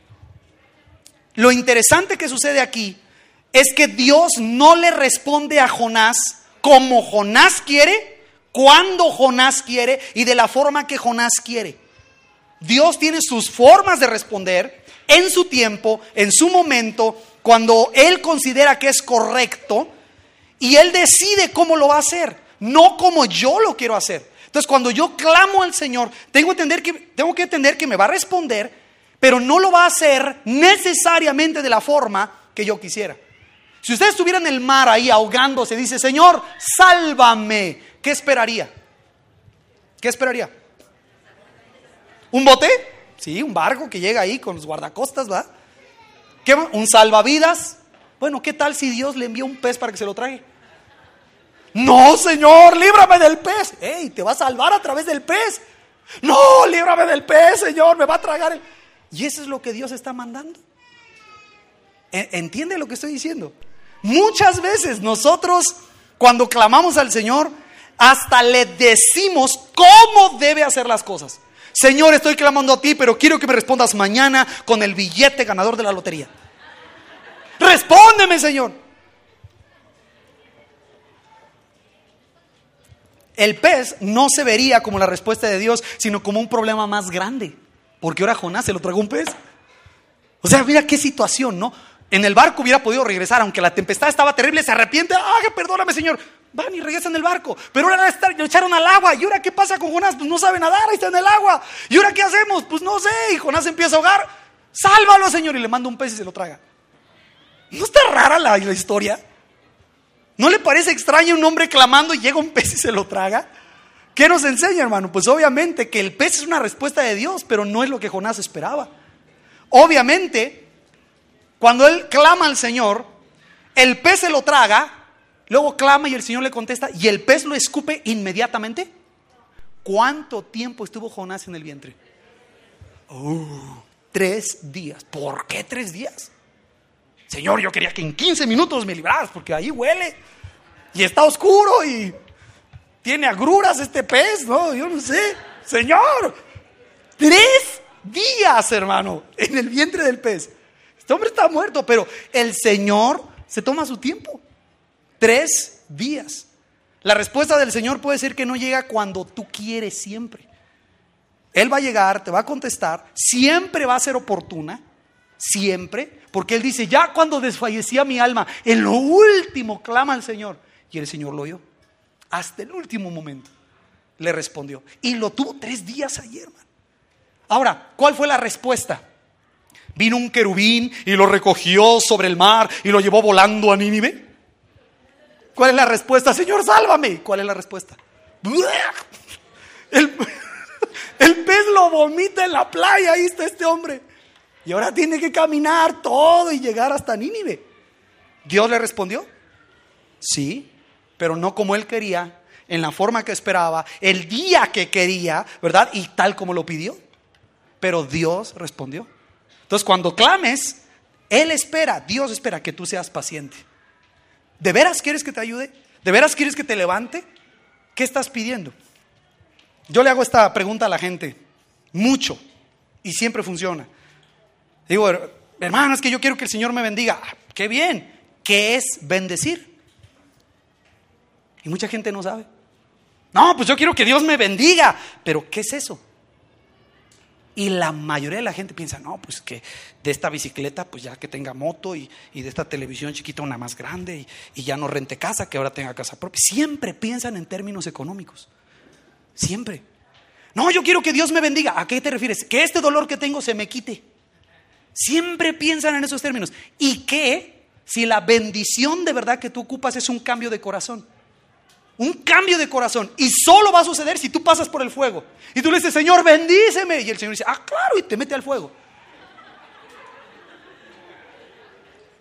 lo interesante que sucede aquí es que Dios no le responde a Jonás como Jonás quiere, cuando Jonás quiere y de la forma que Jonás quiere. Dios tiene sus formas de responder en su tiempo, en su momento, cuando Él considera que es correcto, y Él decide cómo lo va a hacer, no como yo lo quiero hacer. Entonces, cuando yo clamo al Señor, tengo que entender que, tengo que entender que me va a responder, pero no lo va a hacer necesariamente de la forma que yo quisiera. Si usted estuviera en el mar ahí ahogándose, dice: Señor, sálvame, ¿qué esperaría? ¿Qué esperaría? ¿Un bote? Sí, un barco que llega ahí con los guardacostas, ¿verdad? ¿Qué, ¿Un salvavidas? Bueno, ¿qué tal si Dios le envía un pez para que se lo trague? No, Señor, líbrame del pez. Ey, te va a salvar a través del pez. No, líbrame del pez, Señor, me va a tragar el... Y eso es lo que Dios está mandando. ¿Entiende lo que estoy diciendo? Muchas veces nosotros, cuando clamamos al Señor, hasta le decimos cómo debe hacer las cosas. Señor, estoy clamando a ti, pero quiero que me respondas mañana con el billete ganador de la lotería. Respóndeme, Señor. El pez no se vería como la respuesta de Dios, sino como un problema más grande. Porque ahora Jonás se lo tragó un pez. O sea, mira qué situación, ¿no? En el barco hubiera podido regresar, aunque la tempestad estaba terrible, se arrepiente. ¡Ah, perdóname, Señor! Van y regresan en el barco. Pero ahora lo echaron al agua. ¿Y ahora qué pasa con Jonás? Pues no sabe nadar, ahí está en el agua. ¿Y ahora qué hacemos? Pues no sé. Y Jonás empieza a ahogar. ¡Sálvalo, Señor! Y le manda un pez y se lo traga. ¿No está rara la, la historia? ¿No le parece extraño un hombre clamando y llega un pez y se lo traga? ¿Qué nos enseña, hermano? Pues obviamente que el pez es una respuesta de Dios, pero no es lo que Jonás esperaba. Obviamente, cuando él clama al Señor, el pez se lo traga, luego clama y el Señor le contesta, y el pez lo escupe inmediatamente. ¿Cuánto tiempo estuvo Jonás en el vientre? Oh, tres días. ¿Por qué tres días? Señor, yo quería que en quince minutos me libraras, porque ahí huele y está oscuro y tiene agruras este pez, ¿no? Yo no sé. Señor, tres días, hermano, en el vientre del pez. Este hombre está muerto, pero el Señor se toma su tiempo. Tres días. La respuesta del Señor puede ser que no llega cuando tú quieres siempre. Él va a llegar, te va a contestar, siempre va a ser oportuna, siempre, porque Él dice: ya cuando desfallecía mi alma, en lo último clama al Señor. Y el Señor lo oyó. Hasta el último momento le respondió. Y lo tuvo tres días ayer, hermano. Ahora, ¿cuál fue la respuesta? Vino un querubín y lo recogió sobre el mar y lo llevó volando a Nínive. ¿Cuál es la respuesta? Señor, sálvame. ¿Cuál es la respuesta? El, el pez lo vomita en la playa. Ahí está este hombre. Y ahora tiene que caminar todo y llegar hasta Nínive. ¿Dios le respondió? Sí, pero no como él quería, en la forma que esperaba, el día que quería, ¿verdad? Y tal como lo pidió. Pero Dios respondió. Entonces, cuando clames, Él espera, Dios espera que tú seas paciente. ¿De veras quieres que te ayude? ¿De veras quieres que te levante? ¿Qué estás pidiendo? Yo le hago esta pregunta a la gente mucho y siempre funciona. Digo: hermano, es que yo quiero que el Señor me bendiga. Ah, qué bien. ¿Qué es bendecir? Y mucha gente no sabe. No, pues yo quiero que Dios me bendiga. Pero ¿qué es eso? Y la mayoría de la gente piensa: no, pues que de esta bicicleta, pues ya que tenga moto, y, y de esta televisión chiquita una más grande, y, y ya no rente casa, que ahora tenga casa propia. Siempre piensan en términos económicos. Siempre. No, yo quiero que Dios me bendiga. ¿A qué te refieres? Que este dolor que tengo se me quite. Siempre piensan en esos términos. ¿Y qué si la bendición de verdad que tú ocupas es un cambio de corazón? Un cambio de corazón. Y solo va a suceder si tú pasas por el fuego. Y tú le dices: Señor, bendíceme. Y el Señor dice: ah, claro, y te mete al fuego.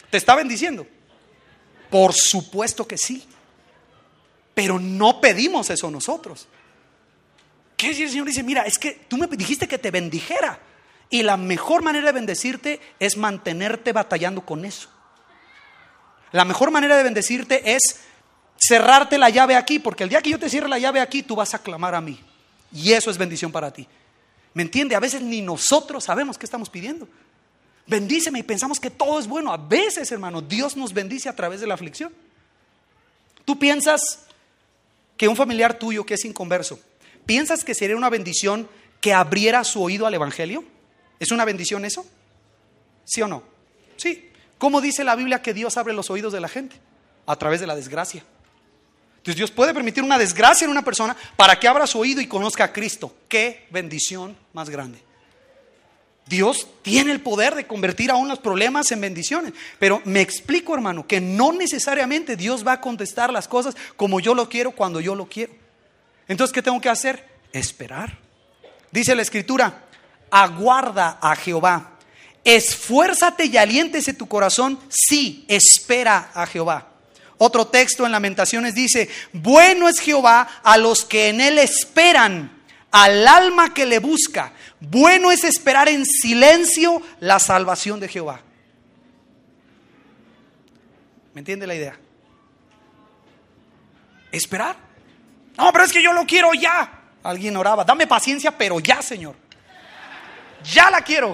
¿Te está bendiciendo? Por supuesto que sí. Pero no pedimos eso nosotros. ¿Qué decir? El Señor dice, mira, es que tú me dijiste que te bendijera. Y la mejor manera de bendecirte es mantenerte batallando con eso. La mejor manera de bendecirte es cerrarte la llave aquí, porque el día que yo te cierre la llave aquí, tú vas a clamar a mí. Y eso es bendición para ti. ¿Me entiende? A veces ni nosotros sabemos qué estamos pidiendo. Bendíceme y pensamos que todo es bueno. A veces, hermano, Dios nos bendice a través de la aflicción. Tú piensas que un familiar tuyo que es inconverso, ¿piensas que sería una bendición que abriera su oído al evangelio? ¿Es una bendición eso? ¿Sí o no? Sí. ¿Cómo dice la Biblia que Dios abre los oídos de la gente? A través de la desgracia. Entonces Dios puede permitir una desgracia en una persona para que abra su oído y conozca a Cristo. ¡Qué bendición más grande! Dios tiene el poder de convertir aún los problemas en bendiciones. Pero me explico, hermano, que no necesariamente Dios va a contestar las cosas como yo lo quiero, cuando yo lo quiero. Entonces, ¿qué tengo que hacer? Esperar. Dice la Escritura, aguarda a Jehová. Esfuérzate y aliéntese tu corazón. Sí, espera a Jehová. Otro texto en Lamentaciones dice, bueno es Jehová a los que en él esperan, al alma que le busca. Bueno es esperar en silencio la salvación de Jehová. ¿Me entiende la idea? Esperar. No, pero es que yo lo quiero ya. Alguien oraba, dame paciencia, pero ya, Señor. Ya la quiero.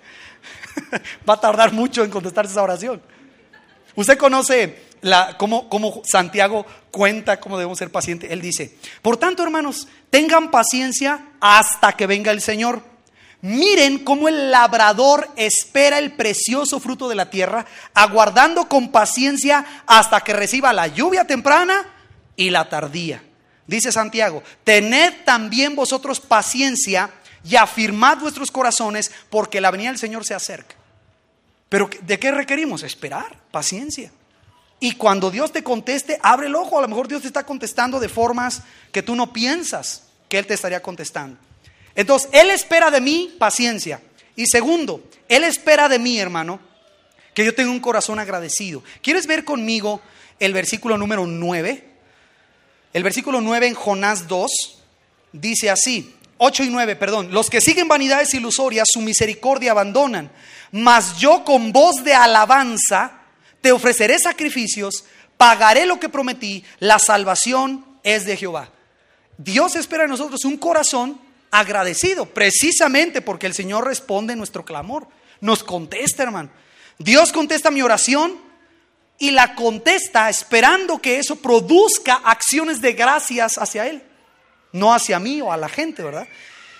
Va a tardar mucho en contestarse esa oración. Usted conoce la, cómo, cómo Santiago cuenta cómo debemos ser pacientes. Él dice, por tanto, hermanos, tengan paciencia hasta que venga el Señor. Miren cómo el labrador espera el precioso fruto de la tierra, aguardando con paciencia hasta que reciba la lluvia temprana y la tardía. Dice Santiago, tened también vosotros paciencia y afirmad vuestros corazones, porque la venida del Señor se acerca. Pero ¿de qué requerimos? Esperar, paciencia. Y cuando Dios te conteste, abre el ojo. A lo mejor Dios te está contestando de formas que tú no piensas que Él te estaría contestando. Entonces, Él espera de mí paciencia. Y segundo, Él espera de mí, hermano, que yo tenga un corazón agradecido. ¿Quieres ver conmigo el versículo número nueve? El versículo nueve en Jonás dos dice así, ocho y nueve, perdón. Los que siguen vanidades ilusorias, su misericordia abandonan. Mas yo con voz de alabanza te ofreceré sacrificios, pagaré lo que prometí, la salvación es de Jehová. Dios espera de nosotros un corazón agradecido, precisamente porque el Señor responde nuestro clamor, nos contesta, hermano. Dios contesta mi oración y la contesta esperando que eso produzca acciones de gracias hacia Él, no hacia mí o a la gente, ¿verdad?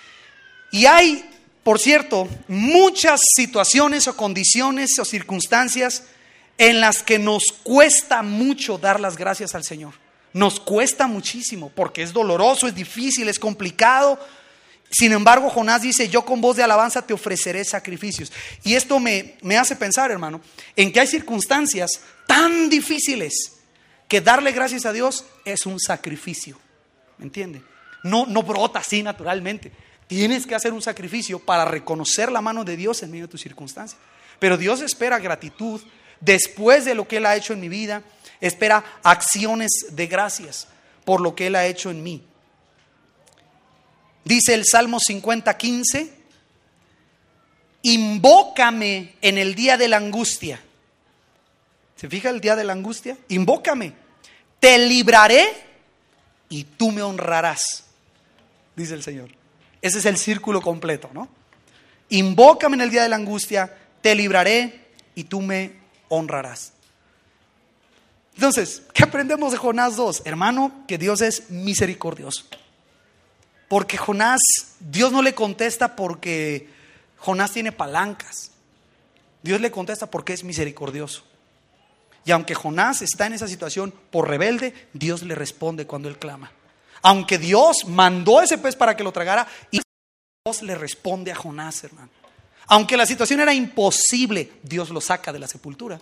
Y hay, por cierto, muchas situaciones o condiciones o circunstancias en las que nos cuesta mucho dar las gracias al Señor. Nos cuesta muchísimo porque es doloroso, es difícil, es complicado. Sin embargo, Jonás dice, yo con voz de alabanza te ofreceré sacrificios. Y esto me, me hace pensar, hermano, en que hay circunstancias tan difíciles que darle gracias a Dios es un sacrificio. ¿Me entiende? No, no brota así naturalmente. Tienes que hacer un sacrificio para reconocer la mano de Dios en medio de tus circunstancias. Pero Dios espera gratitud después de lo que Él ha hecho en mi vida. Espera acciones de gracias por lo que Él ha hecho en mí. Dice el Salmo cincuenta, quince, invócame en el día de la angustia. ¿Se fija el día de la angustia? Invócame, te libraré y tú me honrarás, dice el Señor. Ese es el círculo completo, ¿no? Invócame en el día de la angustia, te libraré y tú me honrarás. Entonces, ¿qué aprendemos de Jonás dos? Hermano, que Dios es misericordioso. Porque Jonás, Dios no le contesta porque Jonás tiene palancas. Dios le contesta porque es misericordioso. Y aunque Jonás está en esa situación por rebelde, Dios le responde cuando él clama. Aunque Dios mandó ese pez para que lo tragara, y Dios le responde a Jonás, hermano. Aunque la situación era imposible, Dios lo saca de la sepultura.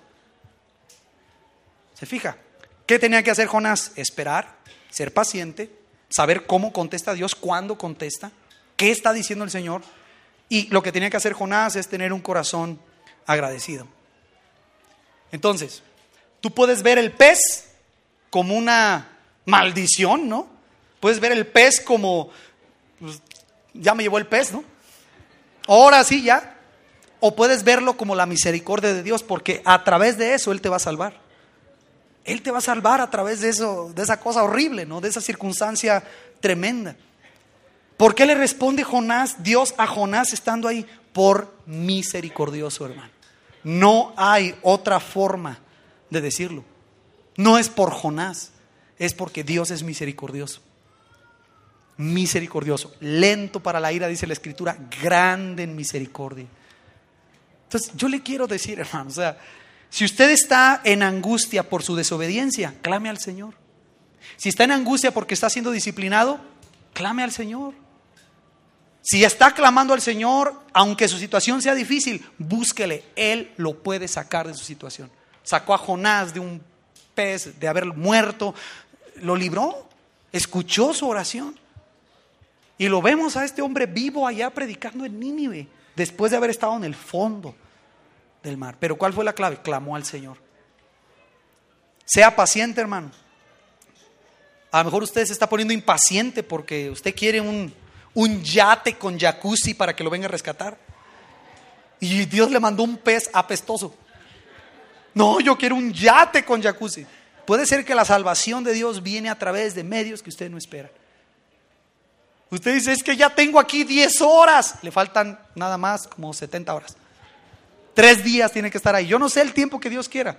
¿Se fija? ¿Qué tenía que hacer Jonás? Esperar, ser paciente, saber cómo contesta Dios, cuándo contesta, qué está diciendo el Señor. Y lo que tenía que hacer Jonás es tener un corazón agradecido. Entonces, tú puedes ver el pez como una maldición, ¿no? Puedes ver el pez como, pues, ya me llevó el pez, ¿no? Ahora sí, ya. O puedes verlo como la misericordia de Dios, porque a través de eso Él te va a salvar. Él te va a salvar a través de eso, de esa cosa horrible, ¿no? De esa circunstancia tremenda. ¿Por qué le responde Jonás, Dios a Jonás estando ahí? Por misericordioso, hermano. No hay otra forma de decirlo. No es por Jonás, es porque Dios es misericordioso. Misericordioso, lento para la ira, dice la Escritura, grande en misericordia. Entonces yo le quiero decir, hermano, o sea, si usted está en angustia por su desobediencia, clame al Señor. Si está en angustia porque está siendo disciplinado, clame al Señor. Si está clamando al Señor, aunque su situación sea difícil, búsquele, Él lo puede sacar de su situación. Sacó a Jonás de un pez, de haber muerto, lo libró, escuchó su oración. Y lo vemos a este hombre vivo allá predicando en Nínive, después de haber estado en el fondo del mar. Pero ¿cuál fue la clave? Clamó al Señor. Sea paciente, hermano. A lo mejor usted se está poniendo impaciente porque usted quiere un, un yate con jacuzzi para que lo venga a rescatar. Y Dios le mandó un pez apestoso. No, yo quiero un yate con jacuzzi. Puede ser que la salvación de Dios viene a través de medios que usted no espera. Usted dice, es que ya tengo aquí diez horas. Le faltan nada más como setenta horas. Tres días tiene que estar ahí. Yo no sé el tiempo que Dios quiera.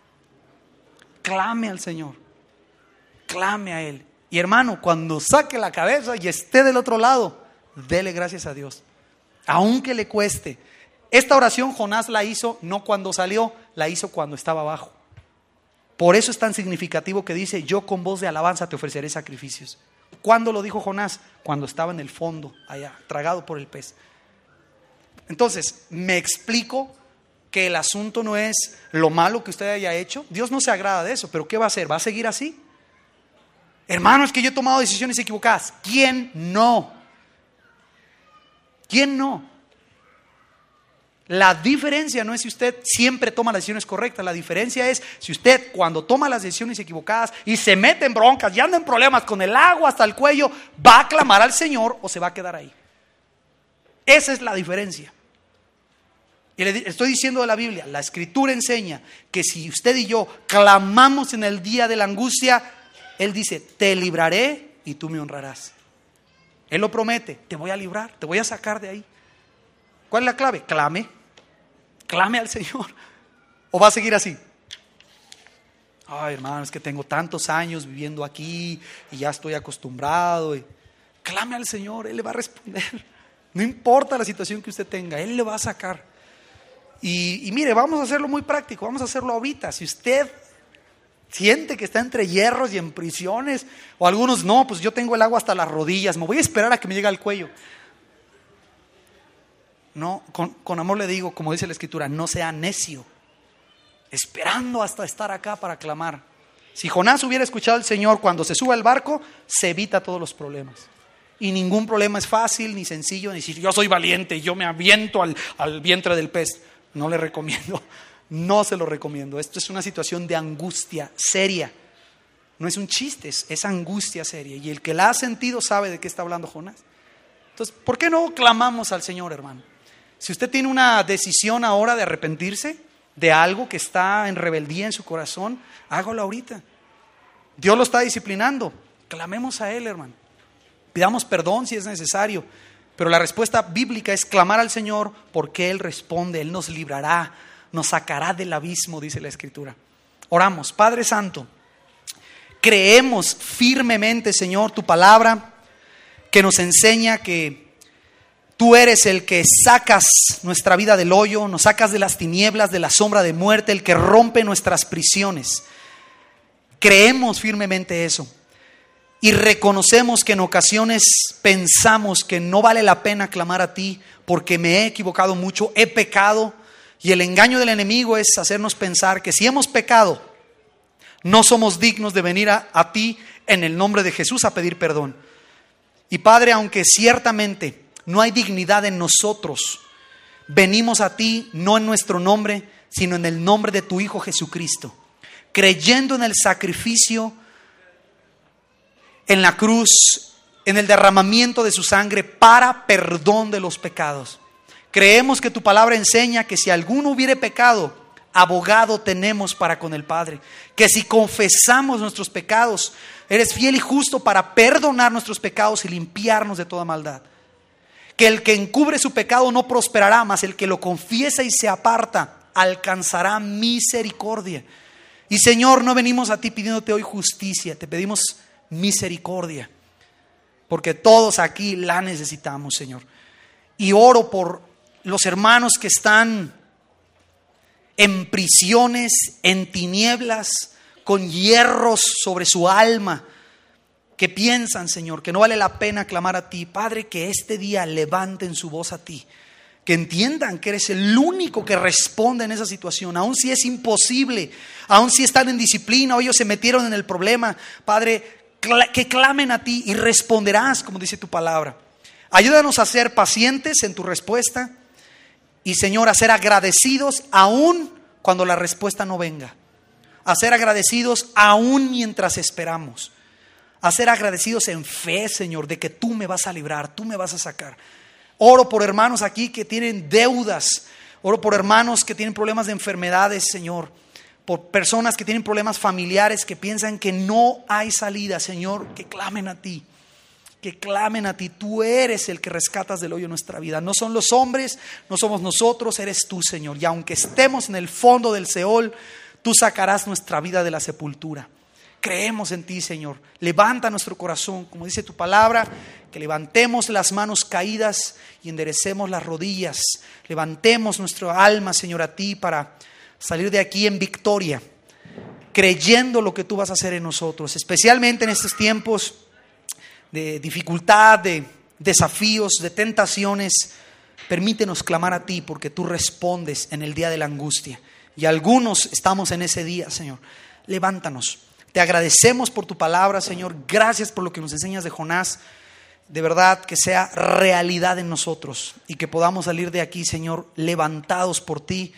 Clame al Señor. Clame a Él. Y hermano, cuando saque la cabeza y esté del otro lado, dele gracias a Dios. Aunque le cueste. Esta oración Jonás la hizo no cuando salió, la hizo cuando estaba abajo. Por eso es tan significativo que dice, yo con voz de alabanza te ofreceré sacrificios. ¿Cuándo lo dijo Jonás? Cuando estaba en el fondo, allá, tragado por el pez. Entonces, me explico que el asunto no es lo malo que usted haya hecho. Dios no se agrada de eso, pero ¿qué va a hacer? ¿Va a seguir así? Hermano, es que yo he tomado decisiones equivocadas. ¿Quién no? ¿Quién no? La diferencia no es si usted siempre toma las decisiones correctas. La diferencia es si usted cuando toma las decisiones equivocadas y se mete en broncas y anda en problemas con el agua hasta el cuello, va a clamar al Señor o se va a quedar ahí. Esa es la diferencia. Y le estoy diciendo de la Biblia, la Escritura enseña que si usted y yo clamamos en el día de la angustia, Él dice, te libraré y tú me honrarás. Él lo promete, te voy a librar, te voy a sacar de ahí. ¿Cuál es la clave? Clame, clame al Señor. ¿O va a seguir así? Ay, hermano, es que tengo tantos años viviendo aquí y ya estoy acostumbrado. Y... clame al Señor, Él le va a responder. No importa la situación que usted tenga, Él le va a sacar. Y, y mire, vamos a hacerlo muy práctico, vamos a hacerlo ahorita. Si usted siente que está entre hierros y en prisiones, o algunos no, pues yo tengo el agua hasta las rodillas, me voy a esperar a que me llegue al cuello. No, con, con amor le digo, como dice la Escritura, no sea necio, esperando hasta estar acá para clamar. Si Jonás hubiera escuchado al Señor cuando se sube al barco, se evita todos los problemas. Y ningún problema es fácil, ni sencillo, ni decir yo soy valiente, yo me aviento al, al vientre del pez. No le recomiendo, no se lo recomiendo. Esto es una situación de angustia seria. No es un chiste, es, es angustia seria. Y el que la ha sentido sabe de qué está hablando Jonás. Entonces, ¿por qué no clamamos al Señor, hermano? Si usted tiene una decisión ahora de arrepentirse de algo que está en rebeldía en su corazón, hágalo ahorita. Dios lo está disciplinando. Clamemos a Él, hermano. Pidamos perdón si es necesario. Pero la respuesta bíblica es clamar al Señor porque Él responde, Él nos librará, nos sacará del abismo, dice la Escritura. Oramos. Padre Santo, creemos firmemente, Señor, tu palabra que nos enseña que tú eres el que sacas nuestra vida del hoyo, nos sacas de las tinieblas, de la sombra de muerte, el que rompe nuestras prisiones. Creemos firmemente eso. Y reconocemos que en ocasiones pensamos que no vale la pena clamar a ti porque me he equivocado mucho, he pecado. Y el engaño del enemigo es hacernos pensar que si hemos pecado, no somos dignos de venir a, a ti en el nombre de Jesús a pedir perdón. Y Padre, aunque ciertamente no hay dignidad en nosotros venimos a ti no en nuestro nombre, sino en el nombre de tu Hijo Jesucristo, creyendo en el sacrificio en la cruz, en el derramamiento de su sangre para perdón de los pecados. Creemos que tu palabra enseña que si alguno hubiere pecado, abogado tenemos para con el Padre. Que si confesamos nuestros pecados, eres fiel y justo para perdonar nuestros pecados y limpiarnos de toda maldad. Que el que encubre su pecado no prosperará, mas el que lo confiesa y se aparta alcanzará misericordia. Y Señor, no venimos a ti pidiéndote hoy justicia, te pedimos misericordia, porque todos aquí la necesitamos, Señor. Y oro por los hermanos que están en prisiones, en tinieblas, con hierros sobre su alma, que piensan, Señor, que no vale la pena clamar a ti. Padre, que este día levanten su voz a ti, que entiendan que eres el único que responde en esa situación, aun si es imposible, aun si están en disciplina o ellos se metieron en el problema. Padre, que clamen a ti y responderás, como dice tu palabra. Ayúdanos a ser pacientes en tu respuesta y, Señor, a ser agradecidos aun cuando la respuesta no venga, a ser agradecidos aun mientras esperamos, a ser agradecidos en fe, Señor, de que tú me vas a librar, tú me vas a sacar. Oro por hermanos aquí que tienen deudas, oro por hermanos que tienen problemas de enfermedades, Señor, por personas que tienen problemas familiares, que piensan que no hay salida, Señor, que clamen a ti, que clamen a ti. Tú eres el que rescatas del hoyo nuestra vida. No son los hombres, no somos nosotros, eres tú, Señor. Y aunque estemos en el fondo del Seol, tú sacarás nuestra vida de la sepultura. Creemos en ti, Señor. Levanta nuestro corazón, como dice tu palabra, que levantemos las manos caídas y enderecemos las rodillas. Levantemos nuestra alma, Señor, a ti para salir de aquí en victoria, creyendo lo que tú vas a hacer en nosotros, especialmente en estos tiempos de dificultad, de desafíos, de tentaciones. Permítenos clamar a ti, porque tú respondes en el día de la angustia. Y algunos estamos en ese día, Señor. Levántanos. Te agradecemos por tu palabra, Señor. Gracias por lo que nos enseñas de Jonás. De verdad, que sea realidad en nosotros y que podamos salir de aquí, Señor, levantados por ti,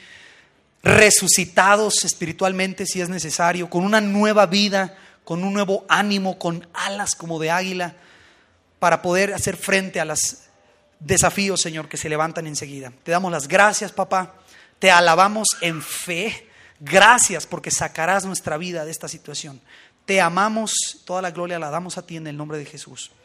resucitados espiritualmente si es necesario, con una nueva vida, con un nuevo ánimo, con alas como de águila, para poder hacer frente a los desafíos, Señor, que se levantan enseguida. Te damos las gracias, papá. Te alabamos en fe. Gracias porque sacarás nuestra vida de esta situación. Te amamos. Toda la gloria la damos a ti en el nombre de Jesús.